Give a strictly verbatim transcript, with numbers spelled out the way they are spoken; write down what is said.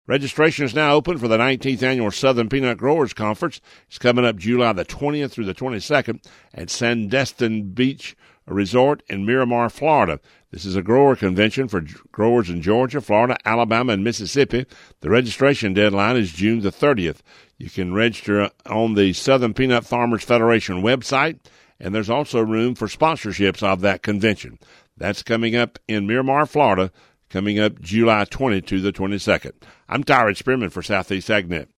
Registration is now open for the nineteenth Annual Southern Peanut Growers Conference. It's coming up July the twentieth through the twenty-second at Sandestin Beach Resort in Miramar, Florida. This is a grower convention for growers in Georgia, Florida, Alabama, and Mississippi. The registration deadline is June the thirtieth. You can register on the Southern Peanut Farmers Federation website, and there's also room for sponsorships of that convention. That's coming up in Miramar, Florida, coming up July twentieth to the twenty-second. I'm Tyrone Spearman for Southeast AgNet.